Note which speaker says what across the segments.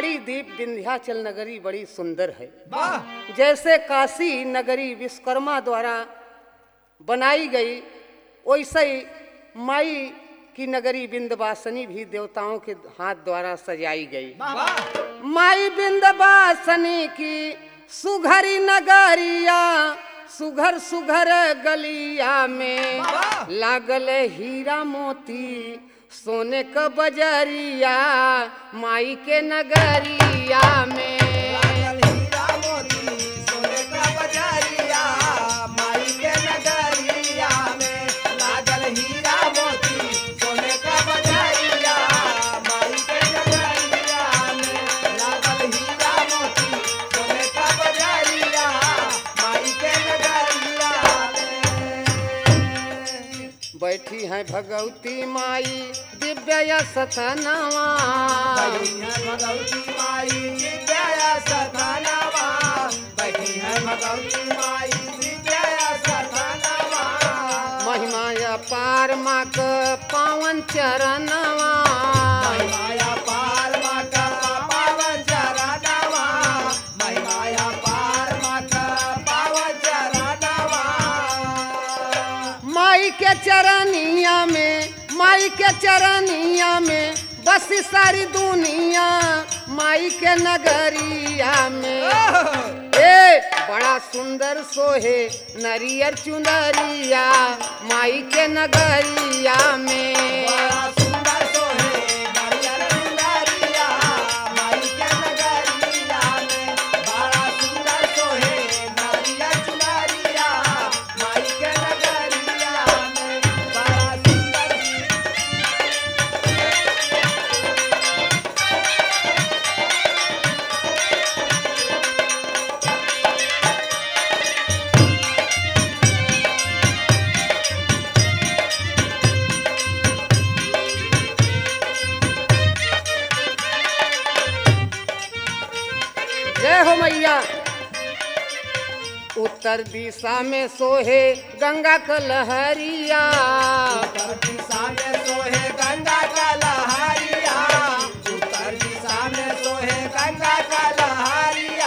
Speaker 1: बड़ी दीप विंध्याचल नगरी बड़ी सुंदर है।
Speaker 2: वाह
Speaker 1: जैसे काशी नगरी विश्वकर्मा द्वारा बनाई गई, वैसे ही माई की नगरी विंध्यवासिनी भी देवताओं के हाथ द्वारा सजाई गई।
Speaker 2: वाह
Speaker 1: माई विंध्यवासिनी की सुघरी नगरिया, सुघर सुघर गलिया में
Speaker 2: वाह।
Speaker 1: लागल हीरा मोती सोने क बजरिया, माई के नगरिया में।
Speaker 2: लागल हीरा मोती सोने का बजरिया, माई के नगरिया में लागल हीरा मोती सोने का बजरिया, माई के नगरिया में लागल हीरा मोती सोने का बजरिया, माई के नगरिया में।
Speaker 1: बैठी है भगवती माई दिव्य सथनवा,
Speaker 2: बैठी है भगवती माई दिव्या सथनवा, बैठी है भगवती माई दिव्या सथनवा।
Speaker 1: महिमा पार माँ क पावन चरणवा,
Speaker 2: महिमाया पार माता पावन चरणवा, महिमाया पार माता पावन चरणवा।
Speaker 1: माई के चरनिया में, माई के चरनिया में बस सारी दुनिया, माई के नगरिया में। ए बड़ा सुंदर सोहे नरियर चुनरिया, माई के नगरिया में।
Speaker 2: बड़ा सुंदर सोहे नारियल चुनरिया, माई के नगरिया में। बड़ा सुंदर सोहे नारियल चुनरिया, माई के नगरिया में। बड़ा सुंदर
Speaker 1: जय हो मैया। उत्तर दिशा में सोहे गंगा क लहरिया,
Speaker 2: उत्तर दिशा में सोहे गंगा का लहरिया, उत्तर दिशा में सोहे गंगा का लहरिया।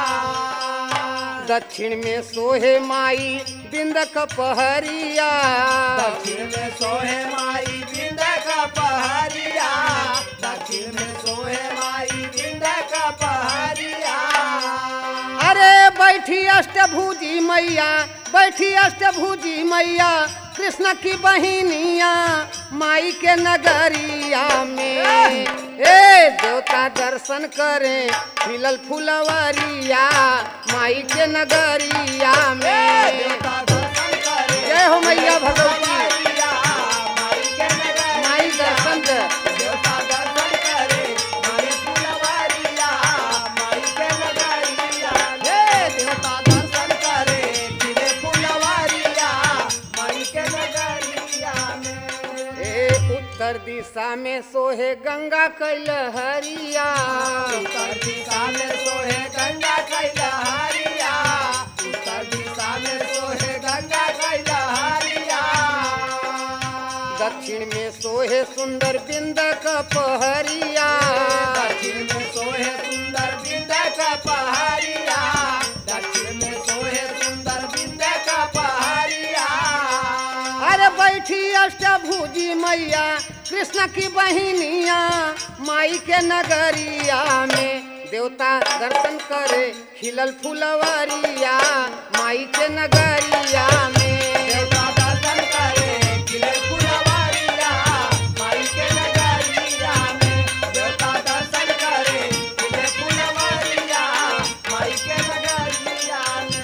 Speaker 1: दक्षिण में सोहे माई बिंद क पहरिया,
Speaker 2: दक्षिण में सोहे माई बिंद का पहरिया, दक्षिण में सोहे माई बिंद का पहरिया।
Speaker 1: अरे बैठी अष्टभुजी मैया, बैठी अष्टभुजी मैया कृष्ण की बहिनिया, माई के नगरिया में। ए देवता दर्शन करें खिलल फुलवरिया, माई के नगरिया में।
Speaker 2: देवता दर्शन करे
Speaker 1: जय हो मैया भगवती,
Speaker 2: फुलवरिया, माई के नगरिया
Speaker 1: माई दर्शन दे।
Speaker 2: देवता दर्शन करे माई फुलवरिया, माई के नगरिया हे देवता दर्शन करे खिले फुलवरिया, माई के नगरिया में।
Speaker 1: ए उत्तर दिशा में सोहे गंगा कैलहरिया,
Speaker 2: उत्तर दिशा में सोहे गंगा कैलहरिया, उत्तर दिशा में सोहे गंगा कैलहरिया।
Speaker 1: दक्षिण में सोहे सुंदर बिंद क पहरिया,
Speaker 2: दक्षिण में सोहे सुंदर बिंद का पहाड़िया, दक्षिण में सोहे सुंदर बिंद का पहाड़िया।
Speaker 1: अरे बैठी अष्टभुजी मैया कृष्ण की बहिनिया, माई के नगरिया में। देवता दर्शन करे खिलल फुलवरिया, माई के नगरिया में।
Speaker 2: देवता दर्शन करे खिले फुलवरिया, माई के नगरिया में। देवता दर्शन करे खिले फुलवरिया, माई के नगरिया में।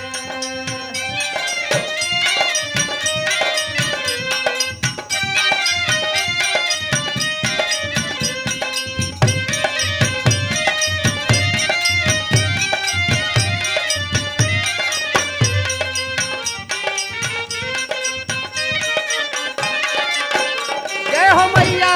Speaker 1: जय हो मैया।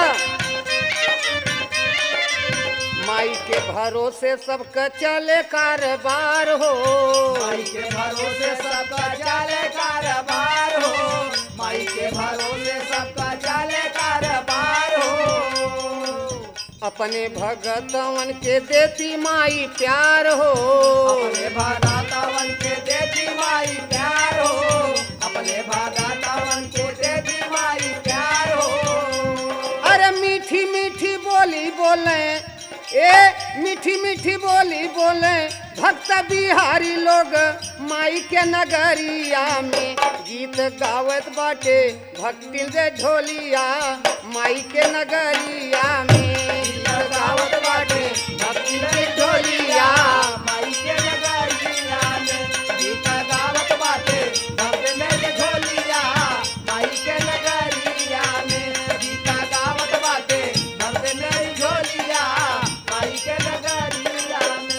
Speaker 1: माई के भरोसे सबका चले कारोबार हो,
Speaker 2: माई के भरोसे सबका चले कारोबार हो, माई के भरोसे सबका चले कारोबार हो।
Speaker 1: अपने भगतवन के देती माई प्यार हो।
Speaker 2: अपने भगतवन के देती माई प्यार हो। अपने भगतवन के देती माई प्यार हो।
Speaker 1: अरे मीठी मीठी बोली बोले, ए मीठी मीठी बोली बोले भक्त बिहारी लोग माई के नगरिया में गीत गावत बाटे भक्ति दे ढोलिया माई के नगरिया में गीत गावत बाटे भक्ति दे ढोलिया
Speaker 2: माई के नगरिया में गीत गावत बाटे भक्ति दे ढोलिया माई के नगरिया में गीत गावत बाटे भक्ति दे ढोलिया माई के नगरिया में।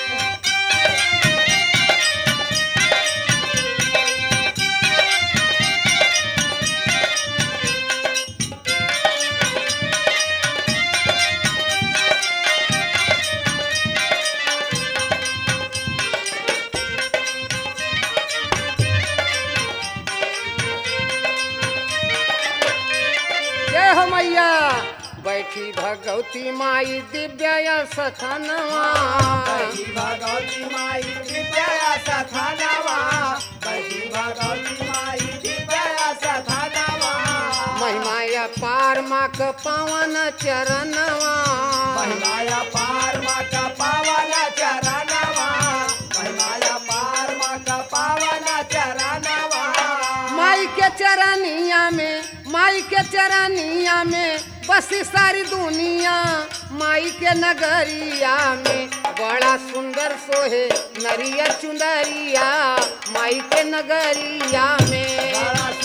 Speaker 1: जय हो मैया बैठी भगवती माई दिव्य सथनवा।
Speaker 2: बैठी भगवती माई दिव्या सथानवा। बैठी भगवती माई दिव्या सथानवा।
Speaker 1: महिमाया पार माँ का पावन चरणवा।
Speaker 2: महिमाया पार माँ का पावन चरणवा। महिमाया पार माँ का पावन चरणवा।
Speaker 1: माई के चरनिया में, माई के चरनिया में बसी सारी दुनिया माई के नगरिया में बड़ा सुंदर सोहे नरिया चुंदरिया माई के नगरिया में
Speaker 2: बड़ा